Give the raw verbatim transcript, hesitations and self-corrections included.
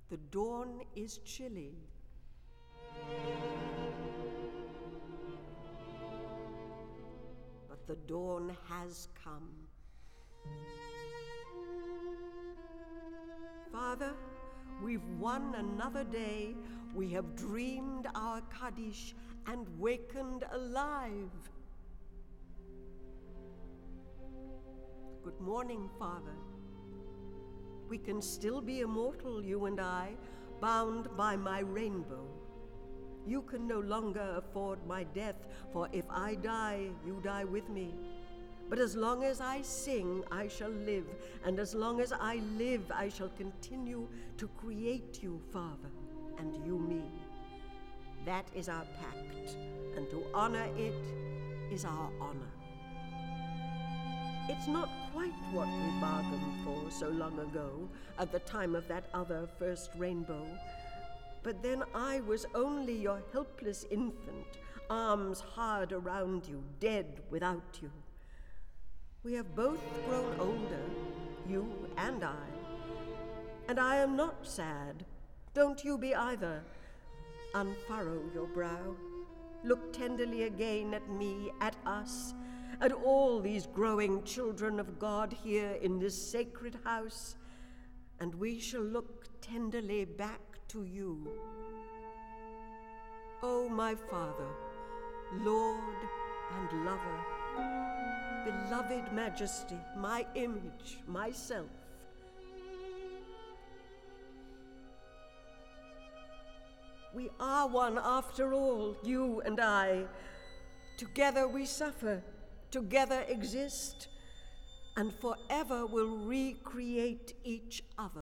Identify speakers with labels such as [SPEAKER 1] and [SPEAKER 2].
[SPEAKER 1] The dawn is chilly. But the dawn has come. Father, we've won another day. We have dreamed our Kaddish and wakened alive. Good morning, Father. We can still be immortal, you and I, bound by my rainbow. You can no longer afford my death, for if I die, you die with me. But as long as I sing, I shall live, and as long as I live, I shall continue to create you, Father, and you me. That is our pact, and to honor it is our honor. It's not quite what we bargained for so long ago, at the time of that other first rainbow. But then I was only your helpless infant, arms hard around you, dead without you. We have both grown older, you and I. And I am not sad. Don't you be either. Unfurrow your brow. Look tenderly again at me, at us, at all these growing children of God here in this sacred house, and we shall look tenderly back to you. O my Father, Lord and Lover, beloved Majesty, my image, myself, we are one after all, you and I. Together we suffer, together exist, and forever will recreate each other.